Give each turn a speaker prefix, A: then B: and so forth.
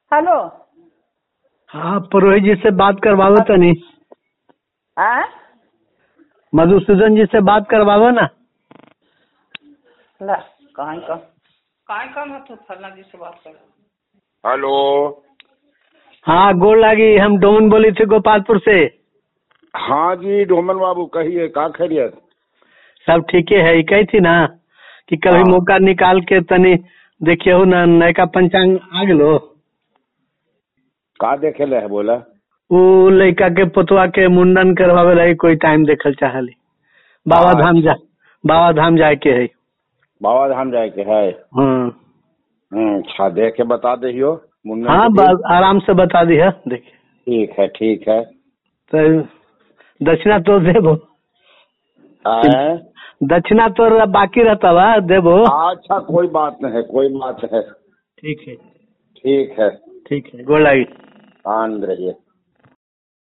A: Hello.
B: हाँ, पुरोहित जी से बात करवाओ तनी।
A: हाँ,
B: मधुसूदन जी से बात करवाओ ना।
A: ला कहाँ कम है तो फलना जी से बात कर।
C: हेलो।
B: हाँ, गोल लागी, हम डोमन बोली थे गोपालपुर से।
C: हाँ जी डोमन बाबू कहिए, का खैरियत?
B: सब ठीक है। कही थी ना कि कभी
C: हाँ।
B: मौका निकाल के तनी देखियो ना, नयका पंचांग आ गेलो।
C: का देखे ले है बोला?
B: वो लड़का के पुतवा के मुंडन करवावे लगी, कोई टाइम देखल चाहली। बाबा धाम जाए के है।
C: बाबा धाम जाए के है।
B: हाँ
C: अच्छा देख के बता दियो मुन्नन
B: हाँ,
C: के दिन।
B: आराम से बता दी है। देखिए
C: ठीक है ठीक है।
B: तो दक्षिणा तो देबो।
C: आए?
B: दक्षिणा तो बाकी रहता बा, देबो।
C: अच्छा कोई बात नहीं है, कोई बात है।
B: ठीक है।
C: ठीक है।
B: ठीक है, गोड़ लागी।
C: आन रहिए।